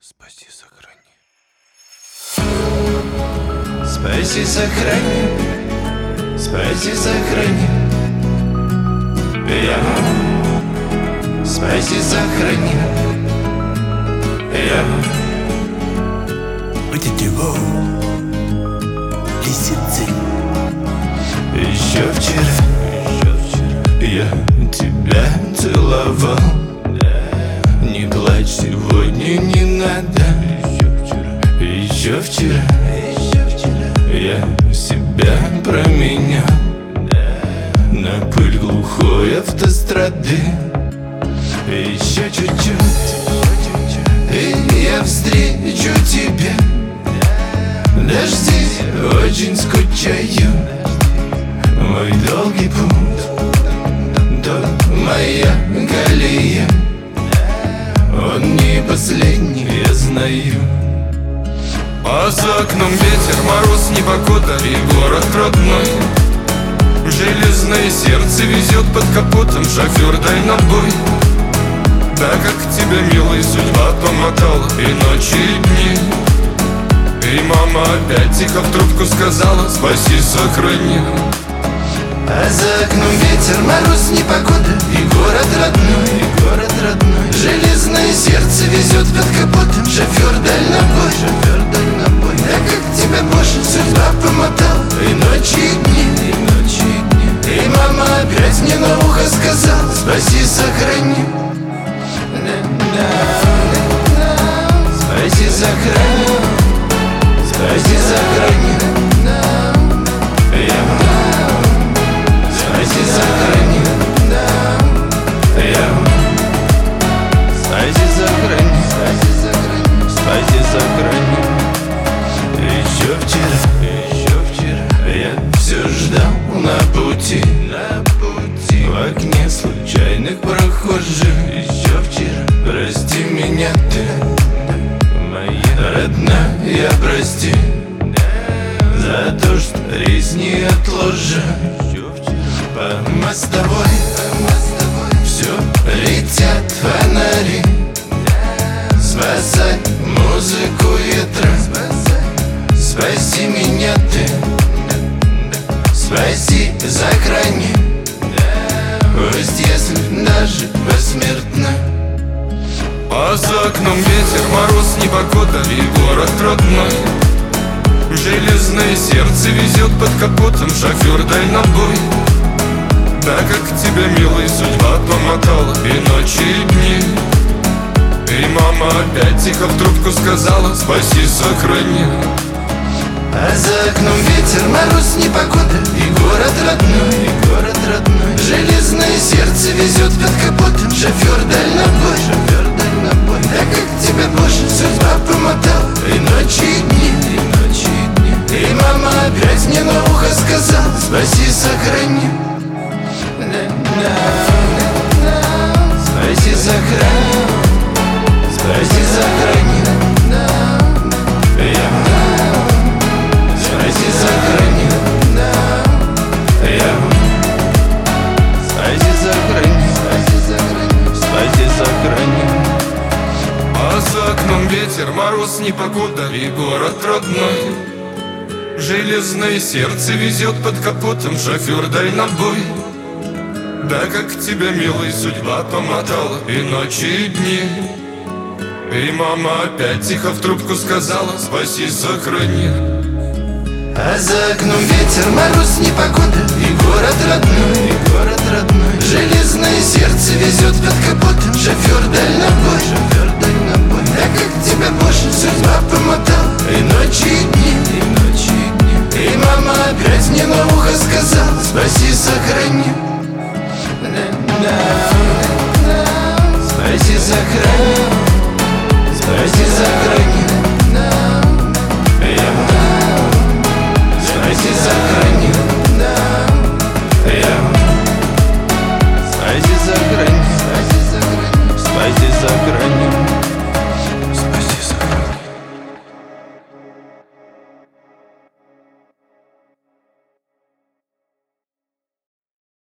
Спаси, сохрани. Спаси, сохрани. Спаси, сохрани. Я. Спаси, сохрани. Я. Будете его лисицы. Еще вчера я тебя целовал. Не плачь, сегодня не надо. Еще вчера я себя променял на пыль глухой автострады. Еще чуть-чуть, и я встречу тебя. Дожди, очень скучаю. Мой долгий путь, то моя колея. Он не последний, я знаю. А за окном ветер, мороз, непогода и город родной. Железное сердце везет под капотом шофер дальнобой. Так как тебя, милая, судьба помотала и ночи, и дни. И мама опять тихо в трубку сказала: спаси, сохрани. А за окном ветер, мороз, непогода и город родной, и город родной. Железное сердце везет под капотом шофер дальнобой, шофер дальнобой. Так как тебя, Боже, судьба помотала и ночи, и дни, и ночи, и дни. И мама опять мне на ухо сказала: спаси, сохрани. Спаси, сохрани. Спаси, сохрани. Спаси, сохрани. Спаси, сохрани. Спаси, сохрани. Еще вчера я все ждал на пути, в окне случайных прохожих. Еще вчера, прости меня ты, моя родная, прости за то, что рейс не отложен. По мостовой все летят фонари. Спасай музыку ветра. Спаси меня ты. Спаси, сохрани. Пусть если даже посмертно. А за окном ветер, мороз, непогода и город родной. Железное сердце везет под капотом шофер дальнобой. Так как тебя, милая, судьба помотала и ночи, и дни. И мама опять тихо в трубку сказала: спаси, сохрани. А за окном ветер, мороз, непогода и город родной, и город родной. Железное сердце везет под капотом шофер дальнобой, шофер дальнобой. Так как тебя, Боже, судьба помотала и ночи, и дни, и ночи, и дни. И мама опять мне на ухо сказала: спаси, сохрани. Спаси, сохрани. Спаси, сохрани. Спаси, сохрани. Спаси, сохрани. Спаси, сохрани. А за окном ветер, мороз, непогода и город родной. Железное сердце везет под капотом шофер дальнобой. Да как тебя, милая, судьба помотала и ночи, и дни. И мама опять тихо в трубку сказала: спаси, сохрани. А за окном ветер, мороз, непогода и город родной, и город родной. Железное сердце везет под капотом шофер дальнобой.